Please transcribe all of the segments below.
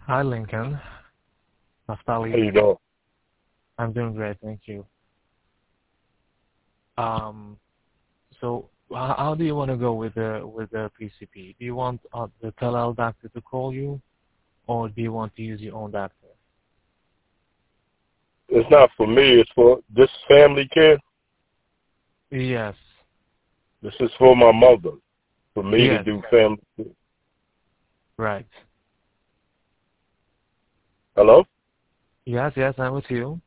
Hi, Lincoln. How Naftali. you doing? I'm doing great, thank you. Um, so how do you want to go with the PCP? Do you want the telehealth doctor to call you, or do you want to use your own doctor? It's not for me. It's for this family care. Yes. This is for my mother. For me to Yes. do family care. Right. Hello? Yes, I'm with you.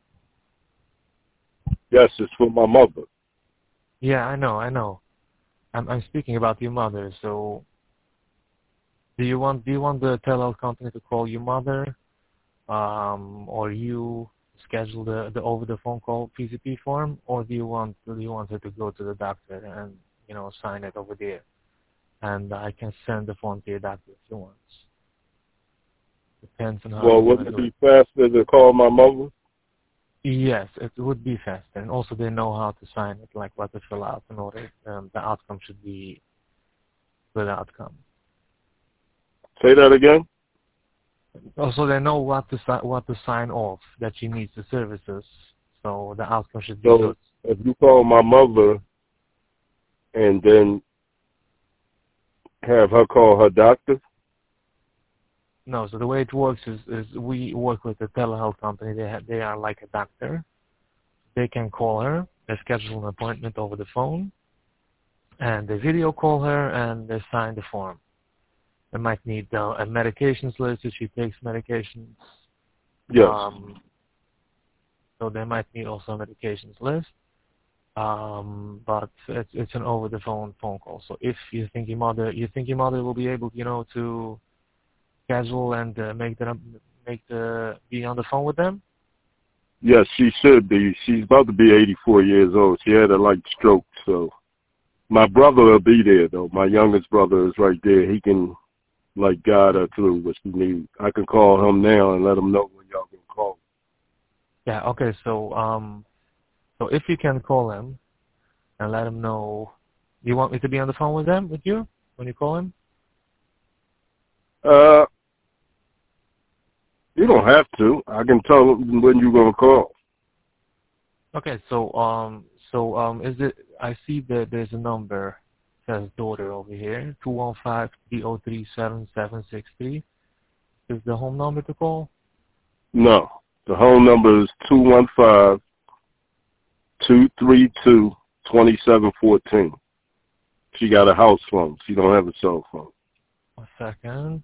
Yes, it's for my mother. Yeah, I know. I'm speaking about your mother. So do you want the telehealth company to call your mother, or you schedule the over the phone call PCP form, or do you want her to go to the doctor and sign it over there, and I can send the form to your doctor if you want. Depends on how Well, you want wouldn't to it do it. be faster to call my mother? Yes, it would be faster, and also they know how to sign it, like what to fill out in order the outcome should be good outcome. Say that again? Also, they know what to sign off that she needs the services, so the outcome should be So good. if you call my mother and then have her call her doctor? No, so the way it works is we work with a telehealth company. They are like a doctor. They can call her. They schedule an appointment over the phone, and they video call her and they sign the form. They might need a medications list if she takes medications. Yes. So they might need also a medications list. But it's an over the phone call. So if you think your mother will be able, to schedule and be on the phone with them. Yes, she should be. She's about to be 84 years old. She had a light stroke, so my brother will be there, though. My youngest brother is right there. He can, guide her through what she needs. I can call him now and let him know when y'all can call. Yeah. Okay. So if you can call him and let him know, you want me to be on the phone with you when you call him? Uh, you don't have to. I can tell him when you're gonna call. Okay. So is it? I see that there's a number says daughter over here, 215-303-7763. Is the home number to call? No, the home number is 215-232-2714. She got a house phone. She don't have a cell phone. 1 second.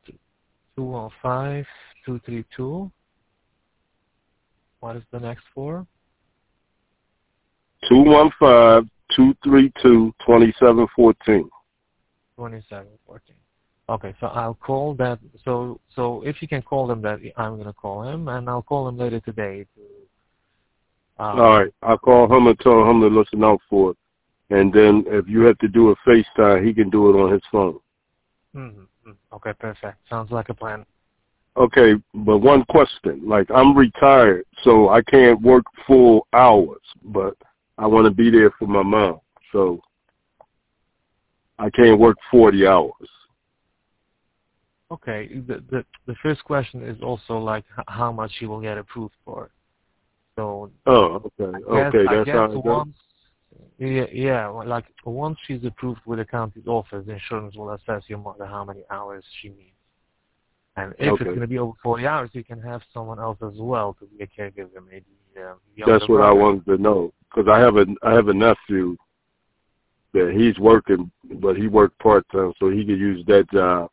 215-232. What is the next four? 215-232-2714. 2714. Okay, so I'll call that. So if you can call them, that I'm gonna call him, and I'll call him later today. All right, I'll call him and tell him to listen out for it. And then if you have to do a FaceTime, he can do it on his phone. Okay, perfect. Sounds like a plan. Okay, but one question. I'm retired, so I can't work full hours, but I want to be there for my mom. So I can't work 40 hours. Okay, the first question is also like how much you will get approved for. So Oh, okay. Okay, I that's guess how it goes? well, like once she's approved with the county's office, the insurance will assess your mother how many hours she needs. And if it's Okay. going to be over 40 hours, you can have someone else as well to be a caregiver, maybe younger That's what I brother. wanted to know. Because I have a nephew that he's working, but he worked part-time, so he could use that job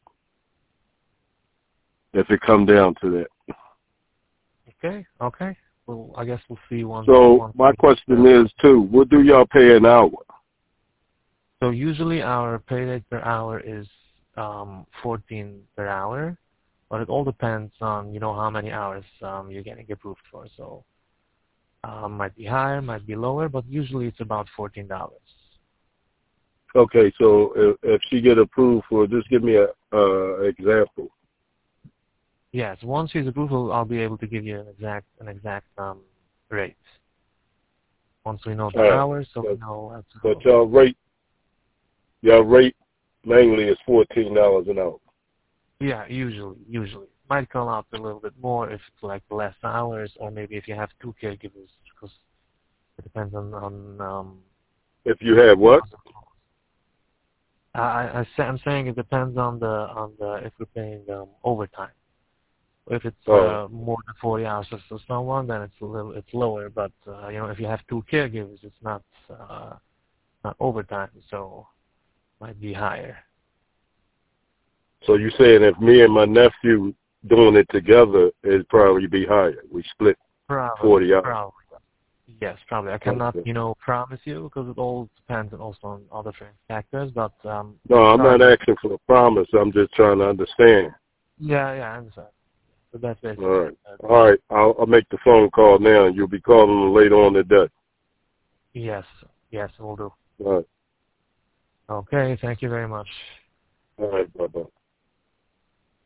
if it come down to that. Okay. Well, I guess we'll see once. So my question is, too, what do y'all pay an hour? So usually our pay rate per hour is 14 per hour, but it all depends on how many hours you're getting approved for. So might be higher, might be lower, but usually it's about $14. Okay, so if she get approved for, just give me a example. Yes, once she's approved, I'll be able to give you an exact rate. Once we know the hours, so we know how to But go. y'all rate mainly is $14 an hour. Yeah, usually. might come out a little bit more if it's like less hours, or maybe if you have 2 caregivers, because it depends on If you have what? I'm saying it depends on the if we're paying overtime. If it's more than 40 hours for someone, then it's lower. But if you have 2 caregivers, it's not overtime, so it might be higher. So you're saying if me and my nephew doing it together, it'd probably be higher. We split 40 hours. Probably. Yes, probably. I cannot, promise you, because it all depends also on other factors. But no, I'm not asking for a promise. I'm just trying to understand. Yeah, I understand. So that's basically. All right. I'll make the phone call now, and you'll be calling them later on today. Yes, we'll do. All right. Okay, thank you very much. All right, bye-bye.